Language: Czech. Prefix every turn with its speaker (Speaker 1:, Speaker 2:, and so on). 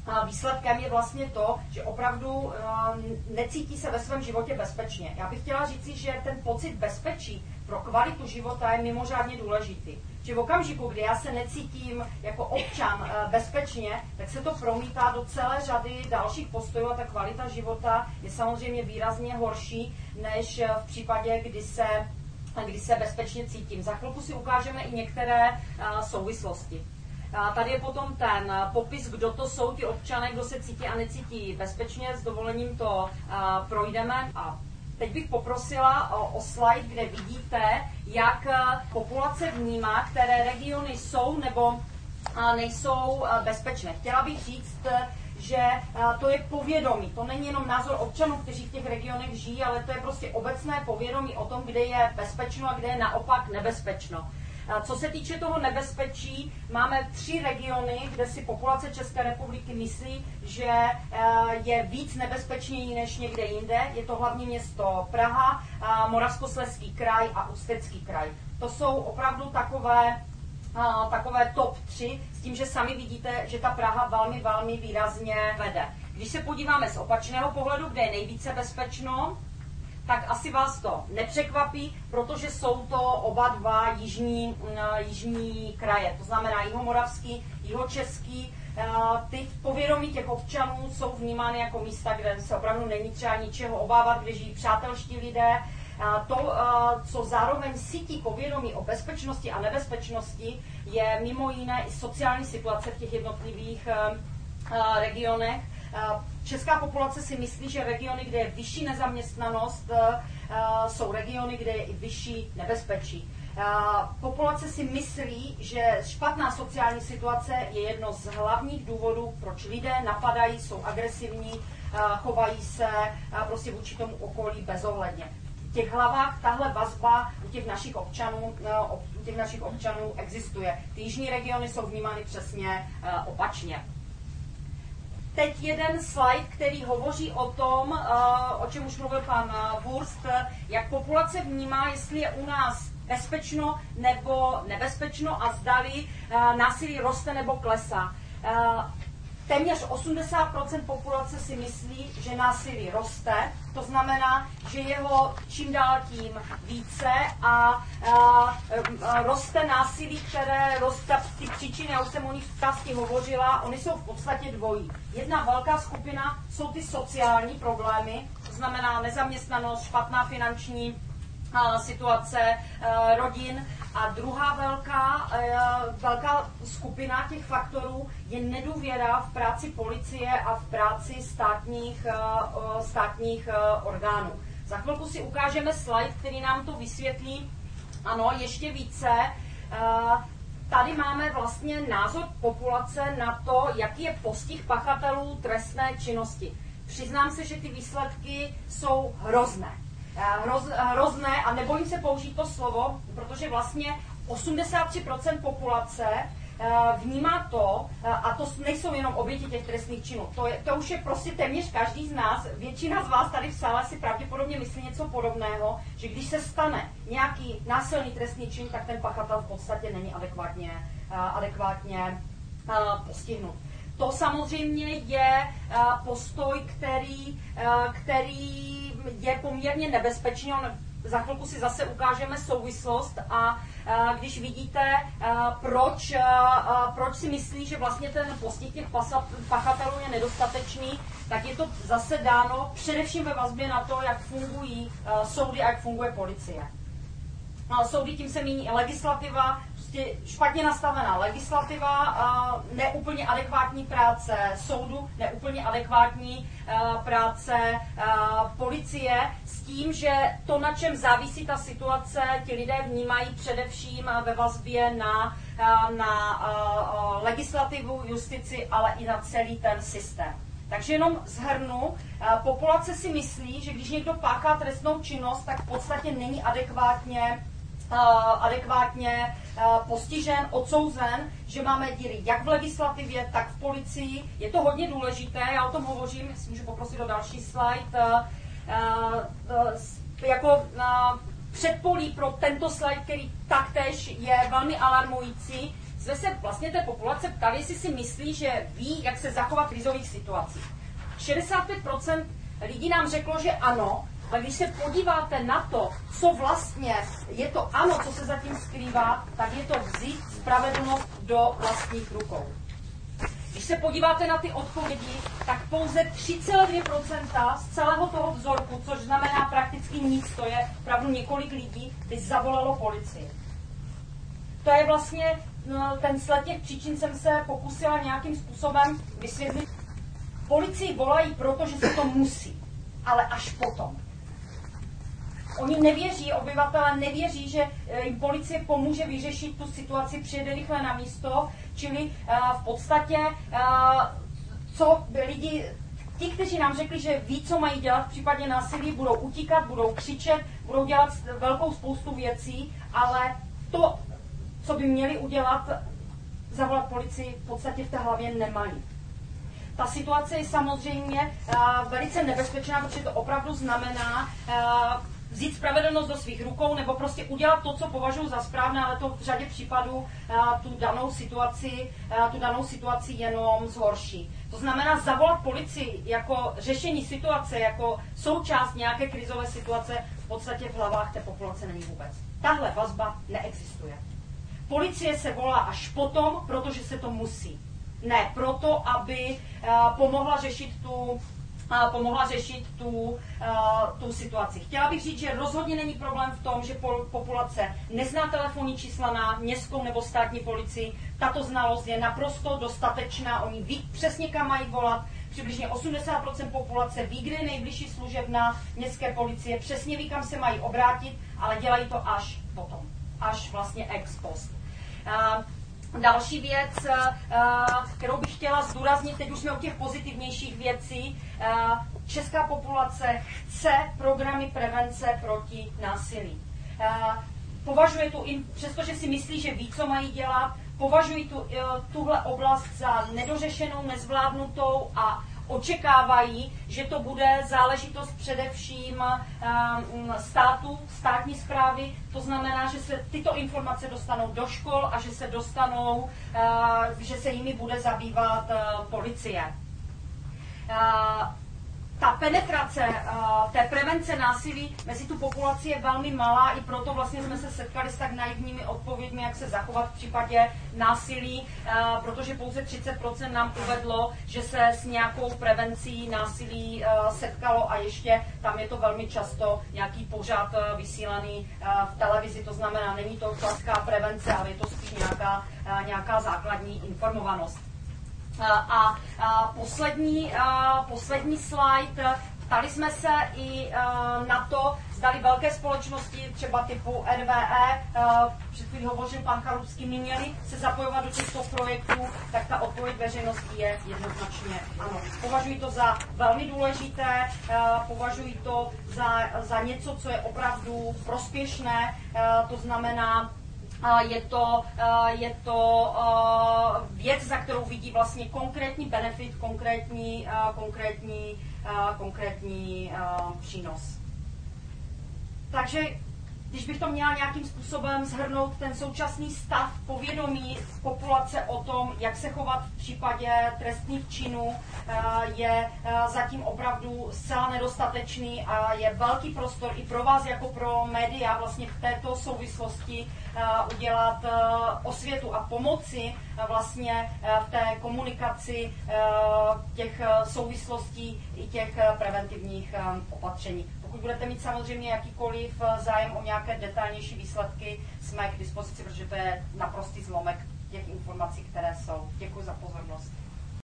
Speaker 1: výsledkem je vlastně to, že opravdu necítí se ve svém životě bezpečně. Já bych chtěla říci, že ten pocit bezpečí pro kvalitu života je mimořádně důležitý. Že v okamžiku, kdy já se necítím jako občan bezpečně, tak se to promítá do celé řady dalších postojů a ta kvalita života je samozřejmě výrazně horší, než v případě, kdy se bezpečně cítím. Za chvilku si ukážeme i některé souvislosti. Tady je potom ten popis, kdo to jsou ti občané, kdo se cítí a necítí bezpečně. S dovolením to projdeme. A teď bych poprosila o slide, kde vidíte, jak populace vnímá, které regiony jsou nebo nejsou bezpečné. Chtěla bych říct, že to je povědomí. To není jenom názor občanů, kteří v těch regionech žijí, ale to je prostě obecné povědomí o tom, kde je bezpečno a kde je naopak nebezpečno. Co se týče toho nebezpečí, máme 3 regiony, kde si populace České republiky myslí, že je víc nebezpečnější než někde jinde. Je to hlavní město Praha, Moravskoslezský kraj a Ústecký kraj. To jsou opravdu takové top 3, s tím, že sami vidíte, že ta Praha velmi, velmi výrazně vede. Když se podíváme z opačného pohledu, kde je nejvíce bezpečno, tak asi vás to nepřekvapí, protože jsou to oba dva jižní kraje. To znamená jihomoravský, jihočeský. Ty povědomí těch občanů jsou vnímány jako místa, kde se opravdu není třeba ničeho obávat, kde žijí přátelští lidé. To, co zároveň sytí povědomí o bezpečnosti a nebezpečnosti, je mimo jiné i sociální situace v těch jednotlivých regionech. Česká populace si myslí, že regiony, kde je vyšší nezaměstnanost, jsou regiony, kde je i vyšší nebezpečí. Populace si myslí, že špatná sociální situace je jedno z hlavních důvodů, proč lidé napadají, jsou agresivní, chovají se prostě vůči tomu okolí bezohledně. V těch hlavách tahle vazba u těch našich občanů existuje. Ty jižní regiony jsou vnímány přesně opačně. Teď jeden slide, který hovoří o tom, o čem už mluvil pan Wurst, jak populace vnímá, jestli je u nás bezpečno nebo nebezpečno a zdali násilí roste nebo klesá. Téměř 80% populace si myslí, že násilí roste, to znamená, že jeho čím dál tím více a roste násilí, které roste, ty příčiny, já už jsem o nich v části hovořila, oni jsou v podstatě dvojí. Jedna velká skupina jsou ty sociální problémy, to znamená nezaměstnanost, špatná finanční situace rodin. A druhá velká skupina těch faktorů je nedůvěra v práci policie a v práci státních orgánů. Za chvilku si ukážeme slide, který nám to vysvětlí, ano, ještě více. Tady máme vlastně názor populace na to, jaký je postih pachatelů trestné činnosti. Přiznám se, že ty výsledky jsou hrozné. Hrozné a nebojím se použít to slovo, protože vlastně 83% populace vnímá to, a to nejsou jenom oběti těch trestných činů, to už je prostě téměř každý z nás, většina z vás tady v sále si pravděpodobně myslí něco podobného, že když se stane nějaký násilný trestný čin, tak ten pachatel v podstatě není adekvátně postihnut. To samozřejmě je postoj, který je poměrně nebezpečný. Za chvilku si zase ukážeme souvislost a když vidíte, proč si myslí, že vlastně ten postih těch pachatelů je nedostatečný, tak je to zase dáno především ve vazbě na to, jak fungují soudy a jak funguje policie. Soudy, tím se míní legislativa, prostě špatně nastavená legislativa, neúplně adekvátní práce soudu, neúplně adekvátní práce policie, s tím, že to, na čem závisí ta situace, ti lidé vnímají především ve vazbě na legislativu, justici, ale i na celý ten systém. Takže jenom shrnu, populace si myslí, že když někdo páchá trestnou činnost, tak v podstatě není adekvátně postižen, odsouzen, že máme díry jak v legislativě, tak v policii. Je to hodně důležité, já o tom hovořím, jestli můžu poprosit o další slide, jako předpolí pro tento slide, který taktéž je velmi alarmující, jsme se vlastně té populace ptali, jestli si myslí, že ví, jak se zachovat v krizových situacích. 65% lidí nám řeklo, že ano, ale když se podíváte na to, co vlastně je to ano, co se zatím skrývá, tak je to vzít spravedlnost do vlastních rukou. Když se podíváte na ty odpovědi, tak pouze 3,2% z celého toho vzorku, což znamená prakticky nic, to je opravdu několik lidí, by zavolalo policii. To je vlastně ten sled těch příčin, jsem se pokusila nějakým způsobem vysvětlit. Policii volají proto, že se to musí, ale až potom. Oni nevěří, obyvatelé nevěří, že jim policie pomůže vyřešit tu situaci, přijede rychle na místo, čili v podstatě, co lidi, ti, kteří nám řekli, že ví, co mají dělat v případě násilí, budou utíkat, budou křičet, budou dělat velkou spoustu věcí, ale to, co by měli udělat, zavolat policii, v podstatě v té hlavě nemají. Ta situace je samozřejmě velice nebezpečná, protože to opravdu znamená vzít spravedlnost do svých rukou nebo prostě udělat to, co považuji za správné, ale to v řadě případů tu danou situaci jenom zhorší. To znamená zavolat policii jako řešení situace, jako součást nějaké krizové situace v podstatě v hlavách té populace není vůbec. Tahle vazba neexistuje. Policie se volá až potom, protože se to musí. Ne proto, aby pomohla řešit tu situaci. Chtěla bych říct, že rozhodně není problém v tom, že populace nezná telefonní čísla na městskou nebo státní policii. Tato znalost je naprosto dostatečná. Oni ví přesně, kam mají volat. Přibližně 80% populace ví, kde je nejbližší služebna městské policie, přesně ví, kam se mají obrátit, ale dělají to až potom. Až vlastně ex post. Další věc, kterou bych chtěla zdůraznit, teď už jsme u těch pozitivnějších věcí, česká populace chce programy prevence proti násilí. Považuje přestože si myslí, že ví, co mají dělat, považují tuhle oblast za nedořešenou, nezvládnutou a očekávají, že to bude záležitost především státu, státní správy, to znamená, že se tyto informace dostanou do škol a že se jimi bude zabývat policie. Ta penetrace té prevence násilí mezi tu populaci je velmi malá, i proto vlastně jsme se setkali s tak naivními odpověďmi, jak se zachovat v případě násilí, protože pouze 30% nám uvedlo, že se s nějakou prevencí násilí setkalo a ještě tam je to velmi často nějaký pořad vysílaný v televizi, to znamená, není to klasická prevence, ale je to spíš nějaká základní informovanost. A poslední slide, ptali jsme se i na to, zdali velké společnosti, třeba typu NVE, před chvílí hovořil pan Chalupský, měli se zapojovat do těchto projektů, tak ta odpověď veřejnosti je jednoznačně ano. Považuji to za velmi důležité, považuji to za něco, co je opravdu prospěšné, to znamená, je to věc, za kterou vidí vlastně konkrétní benefit, konkrétní přínos. Takže když bych to měla nějakým způsobem shrnout, ten současný stav povědomí populace o tom, jak se chovat v případě trestných činů, je zatím opravdu zcela nedostatečný a je velký prostor i pro vás jako pro média vlastně v této souvislosti udělat osvětu a pomoci vlastně v té komunikaci těch souvislostí i těch preventivních opatření. Pokud budete mít samozřejmě jakýkoliv zájem o nějaké detailnější výsledky, jsme k dispozici, protože to je naprostý zlomek těch informací, které jsou. Děkuji za pozornost.